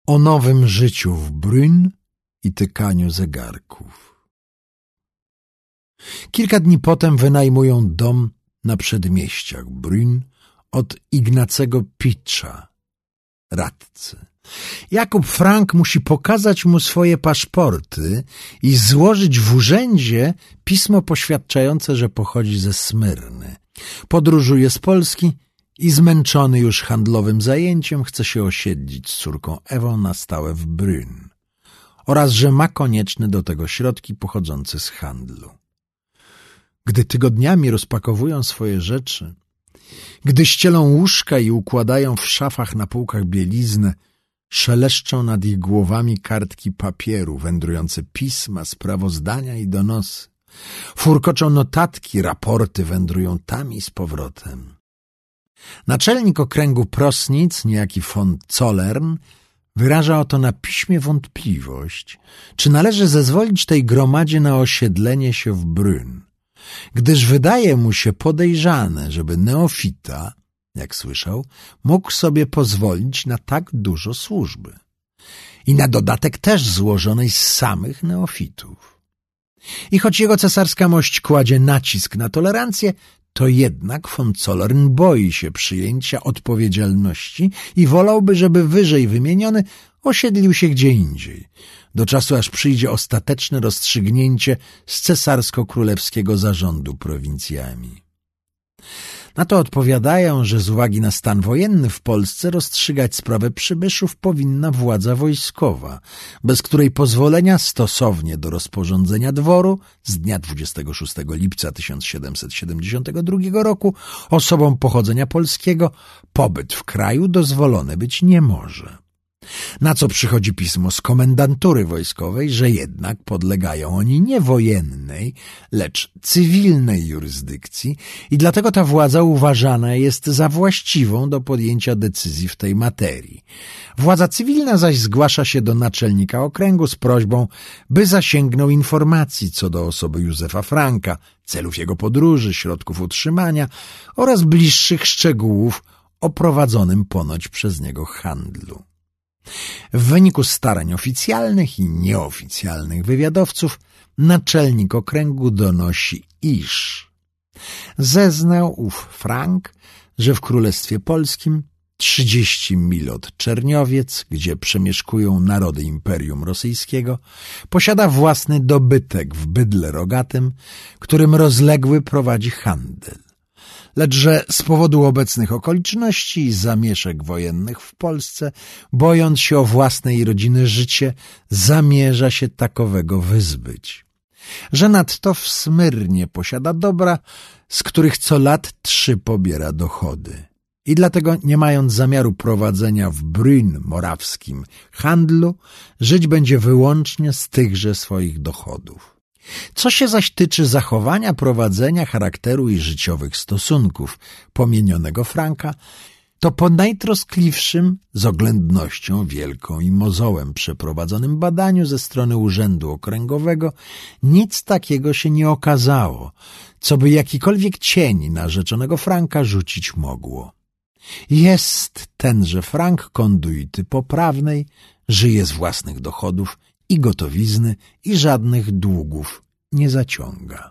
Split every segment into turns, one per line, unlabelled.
o nowym życiu w Brünn i tykaniu zegarków. Kilka dni potem wynajmują dom na przedmieściach Brünn od Ignacego Pitscha, radcy. Jakub Frank musi pokazać mu swoje paszporty i złożyć w urzędzie pismo poświadczające, że pochodzi ze Smyrny. Podróżuje z Polski i zmęczony już handlowym zajęciem chce się osiedlić z córką Ewą na stałe w Brünn oraz że ma konieczne do tego środki pochodzące z handlu. Gdy tygodniami rozpakowują swoje rzeczy, gdy ścielą łóżka i układają w szafach na półkach bieliznę, szeleszczą nad ich głowami kartki papieru, wędrujące pisma, sprawozdania i donosy. Furkoczą notatki, raporty wędrują tam i z powrotem. Naczelnik okręgu Prosnic, niejaki von Zollern, wyraża oto na piśmie wątpliwość, czy należy zezwolić tej gromadzie na osiedlenie się w Brünn, gdyż wydaje mu się podejrzane, żeby neofita, jak słyszał, mógł sobie pozwolić na tak dużo służby i na dodatek też złożonej z samych neofitów. I choć jego cesarska mość kładzie nacisk na tolerancję, to jednak von Zollern boi się przyjęcia odpowiedzialności i wolałby, żeby wyżej wymieniony osiedlił się gdzie indziej, do czasu aż przyjdzie ostateczne rozstrzygnięcie z cesarsko-królewskiego zarządu prowincjami. Na to odpowiadają, że z uwagi na stan wojenny w Polsce rozstrzygać sprawę przybyszów powinna władza wojskowa, bez której pozwolenia stosownie do rozporządzenia dworu z dnia 26 lipca 1772 roku osobom pochodzenia polskiego pobyt w kraju dozwolony być nie może. Na co przychodzi pismo z komendantury wojskowej, że jednak podlegają oni nie wojennej, lecz cywilnej jurysdykcji i dlatego ta władza uważana jest za właściwą do podjęcia decyzji w tej materii. Władza cywilna zaś zgłasza się do naczelnika okręgu z prośbą, by zasięgnął informacji co do osoby Józefa Franka, celów jego podróży, środków utrzymania oraz bliższych szczegółów o prowadzonym ponoć przez niego handlu. W wyniku starań oficjalnych i nieoficjalnych wywiadowców naczelnik okręgu donosi, iż zeznał ów Frank, że w Królestwie Polskim 30 mil od Czerniowiec, gdzie przemieszkują narody Imperium Rosyjskiego, posiada własny dobytek w bydle rogatym, którym rozległy prowadzi handel. Lecz że z powodu obecnych okoliczności i zamieszek wojennych w Polsce, bojąc się o własne i rodziny życie, zamierza się takowego wyzbyć. Że nadto w Smyrnie posiada dobra, z których co lat 3 pobiera dochody. I dlatego, nie mając zamiaru prowadzenia w Brünn morawskim handlu, żyć będzie wyłącznie z tychże swoich dochodów. Co się zaś tyczy zachowania, prowadzenia, charakteru i życiowych stosunków pomienionego Franka, to po najtroskliwszym, z oględnością wielką i mozołem przeprowadzonym badaniu ze strony Urzędu Okręgowego nic takiego się nie okazało, co by jakikolwiek cień na rzeczonego Franka rzucić mogło. Jest tenże Frank konduity poprawnej, żyje z własnych dochodów i gotowizny i żadnych długów nie zaciąga.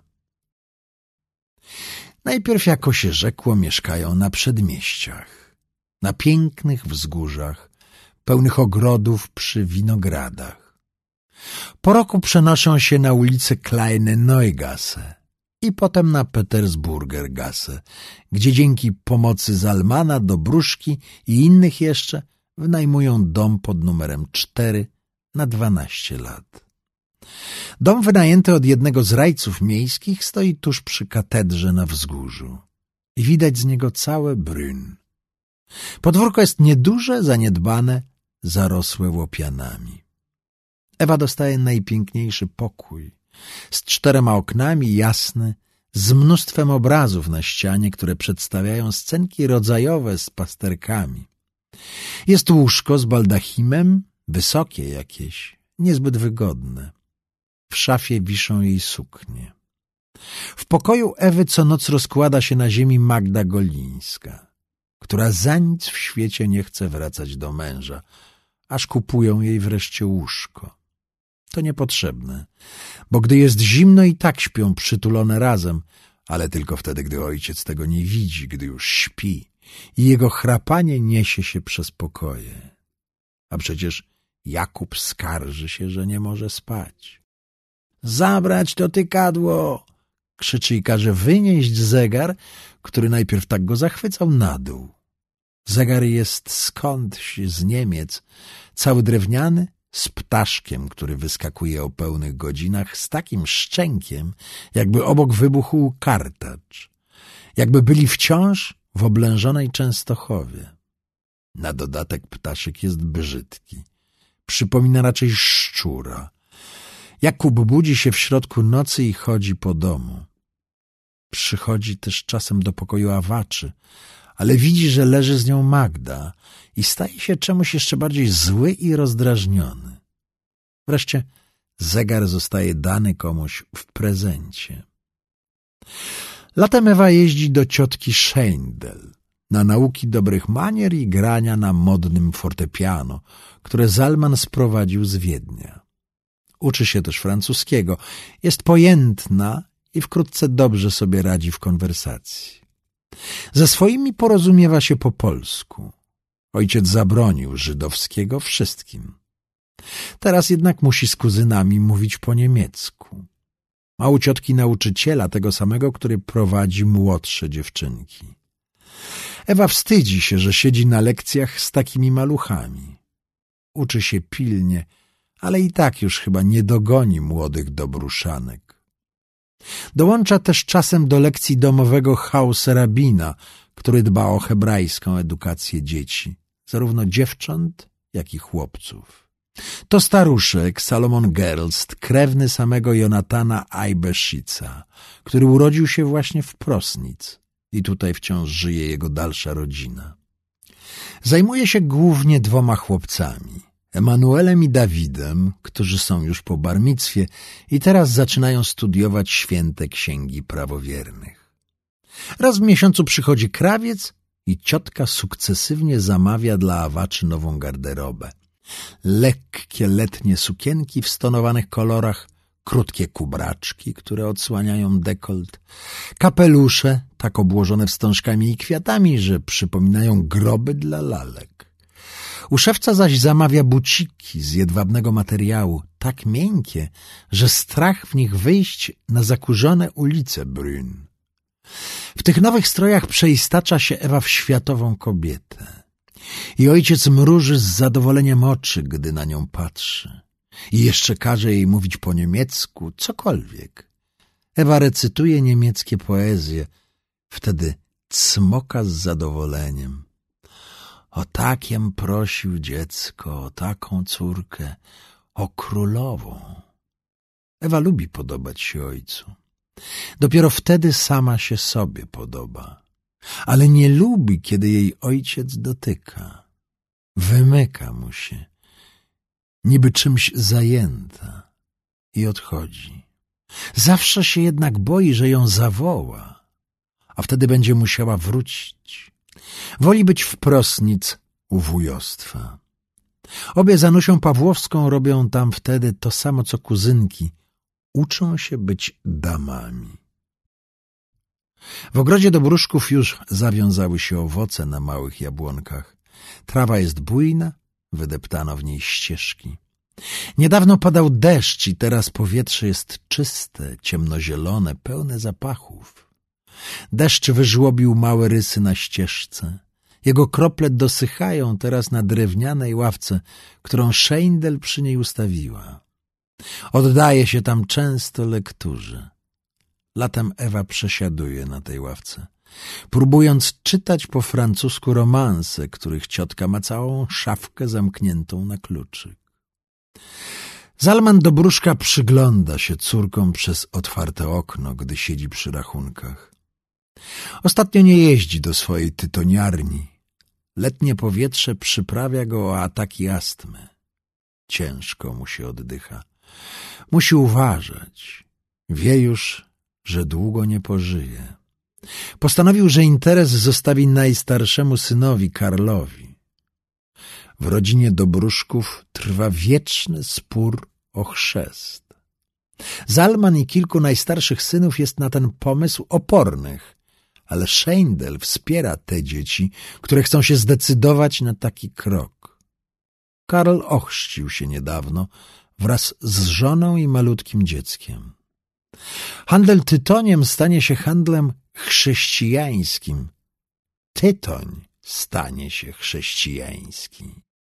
Najpierw, jako się rzekło, mieszkają na przedmieściach, na pięknych wzgórzach, pełnych ogrodów przy winogradach. Po roku przenoszą się na ulicę Kleine Neugasse i potem na Petersburgergasse, gdzie dzięki pomocy Zalmana, Dobruszki i innych jeszcze wynajmują dom pod numerem 4 na 12 lat. Dom wynajęty od jednego z rajców miejskich stoi tuż przy katedrze na wzgórzu i widać z niego całe Brünn. Podwórko jest nieduże, zaniedbane, zarosłe łopianami. Ewa dostaje najpiękniejszy pokój, z 4 oknami, jasny, z mnóstwem obrazów na ścianie, które przedstawiają scenki rodzajowe z pasterkami. Jest łóżko z baldachimem, wysokie jakieś, niezbyt wygodne. W szafie wiszą jej suknie. W pokoju Ewy co noc rozkłada się na ziemi Magda Golińska, która za nic w świecie nie chce wracać do męża, aż kupują jej wreszcie łóżko. To niepotrzebne, bo gdy jest zimno i tak śpią przytulone razem, ale tylko wtedy, gdy ojciec tego nie widzi, gdy już śpi i jego chrapanie niesie się przez pokoje. A przecież Jakub skarży się, że nie może spać. Zabrać to tykadło! Krzyczy i każe wynieść zegar, który najpierw tak go zachwycał, na dół. Zegar jest skądś z Niemiec, cały drewniany, z ptaszkiem, który wyskakuje o pełnych godzinach, z takim szczękiem, jakby obok wybuchł kartacz, jakby byli wciąż w oblężonej Częstochowie. Na dodatek ptaszek jest brzydki. Przypomina raczej szczura. Jakub budzi się w środku nocy i chodzi po domu. Przychodzi też czasem do pokoju awaczy, ale widzi, że leży z nią Magda i staje się czemuś jeszcze bardziej zły i rozdrażniony. Wreszcie zegar zostaje dany komuś w prezencie. Latem Ewa jeździ do ciotki Scheindel na nauki dobrych manier i grania na modnym fortepiano, które Zalman sprowadził z Wiednia. Uczy się też francuskiego, jest pojętna i wkrótce dobrze sobie radzi w konwersacji. Ze swoimi porozumiewa się po polsku. Ojciec zabronił żydowskiego wszystkim. Teraz jednak musi z kuzynami mówić po niemiecku. Ma u ciotki nauczyciela, tego samego, który prowadzi młodsze dziewczynki. Ewa wstydzi się, że siedzi na lekcjach z takimi maluchami. Uczy się pilnie, ale i tak już chyba nie dogoni młodych dobruszanek. Dołącza też czasem do lekcji domowego Haus-rabina, który dba o hebrajską edukację dzieci, zarówno dziewcząt, jak i chłopców. To staruszek Salomon Gerlst, krewny samego Jonatana Eibeschica, który urodził się właśnie w Prosnic i tutaj wciąż żyje jego dalsza rodzina. Zajmuje się głównie 2 chłopcami, Emanuelem i Dawidem, którzy są już po barmicwie i teraz zaczynają studiować święte księgi prawowiernych. Raz w miesiącu przychodzi krawiec i ciotka sukcesywnie zamawia dla awaczy nową garderobę. Lekkie letnie sukienki w stonowanych kolorach, krótkie kubraczki, które odsłaniają dekolt, kapelusze tak obłożone wstążkami i kwiatami, że przypominają groby dla lalek. U szewca zaś zamawia buciki z jedwabnego materiału, tak miękkie, że strach w nich wyjść na zakurzone ulice Brünn. W tych nowych strojach przeistacza się Ewa w światową kobietę. I ojciec mruży z zadowoleniem oczy, gdy na nią patrzy. I jeszcze każe jej mówić po niemiecku, cokolwiek. Ewa recytuje niemieckie poezje, wtedy cmoka z zadowoleniem. O takiem prosił dziecko, o taką córkę, o królową. Ewa lubi podobać się ojcu. Dopiero wtedy sama się sobie podoba. Ale nie lubi, kiedy jej ojciec dotyka. Wymyka mu się, niby czymś zajęta, i odchodzi. Zawsze się jednak boi, że ją zawoła, a wtedy będzie musiała wrócić. Woli być w Prosnic u wujostwa. Obie z Anusią Pawłowską robią tam wtedy to samo, co kuzynki. Uczą się być damami. W ogrodzie Dobruszków już zawiązały się owoce na małych jabłonkach. Trawa jest bujna, wydeptano w niej ścieżki. Niedawno padał deszcz i teraz powietrze jest czyste, ciemnozielone, pełne zapachów. Deszcz wyżłobił małe rysy na ścieżce. Jego krople dosychają teraz na drewnianej ławce, którą Scheindel przy niej ustawiła. Oddaje się tam często lekturze. Latem Ewa przesiaduje na tej ławce, próbując czytać po francusku romanse, których ciotka ma całą szafkę zamkniętą na kluczyk. Zalman Dobruszka przygląda się córkom przez otwarte okno, gdy siedzi przy rachunkach. Ostatnio nie jeździ do swojej tytoniarni. Letnie powietrze przyprawia go o ataki astmy. Ciężko mu się oddycha. Musi uważać. Wie już, że długo nie pożyje. Postanowił, że interes zostawi najstarszemu synowi, Karlowi. W rodzinie Dobruszków trwa wieczny spór o chrzest. Zalman i kilku najstarszych synów jest na ten pomysł opornych, ale Scheindel wspiera te dzieci, które chcą się zdecydować na taki krok. Karl ochrzcił się niedawno wraz z żoną i malutkim dzieckiem. Handel tytoniem stanie się handlem chrześcijańskim. Tytoń stanie się chrześcijański.